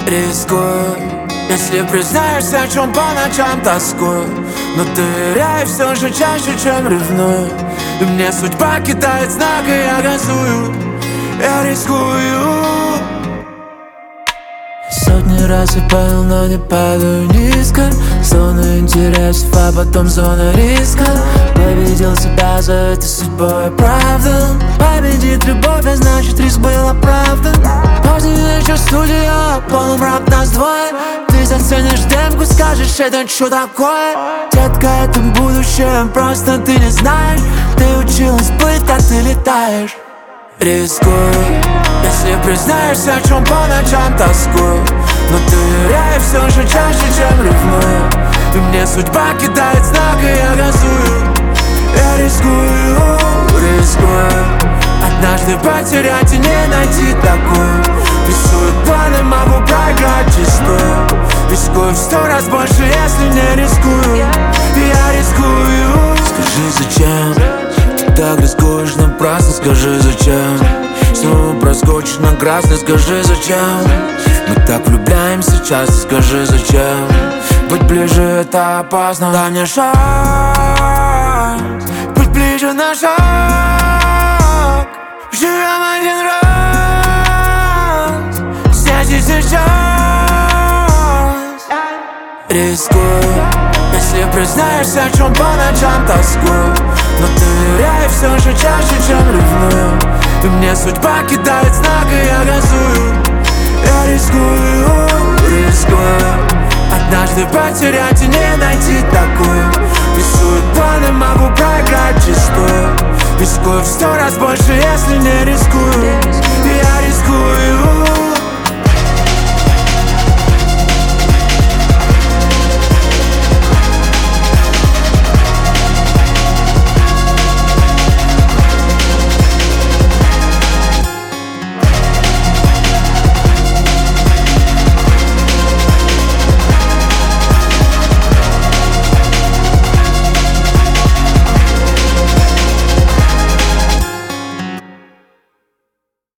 Рискую, если признаешься, о чем по ночам тоскую. Но доверяю все же чаще, чем ревную. И мне судьба кидает знак, и я газую. Я рискую. Сотни раз я падал, но не падаю низко. Зона интересов, а потом зона риска. Победил себя, за это судьбой оправдан. Победит любовь, а значит риск был оправдан. Поздний вечер, студия, полумрак, нас двое. Ты заценишь демку, скажешь, это что такое? Детка, это будущее, просто ты не знаешь. Ты училась плыть, как ты летаешь. Рискую, если признаешься, о чем по ночам тоскую. Но доверяю все же чаще, чем ревную. И мне судьба кидает знак, и я газую. Я рискую, рискую. Однажды потерять и не найти такую. Рисую планы, могу проиграть чистую. Рискую в 100 раз больше, если не рискую. Я рискую. Скажи, зачем ты так рискуешь напрасно? Скажи, зачем снова проскочишь на красный? Скажи, зачем мы так влюбляемся часто? Скажи, зачем быть ближе это опасно? Дай мне шанс быть ближе на шаг. Живем один раз, здесь и сейчас. Рискую, если признаешься, о чем по ночам тоскую. Но доверяю все же чаще, чем ревную. И мне судьба кидает знак, и я газую. Я рискую, рискую. Однажды потерять и не найти такую. Рисую планы, могу проиграть чистую. Рискую в 100 раз больше, если не рискую. Я рискую.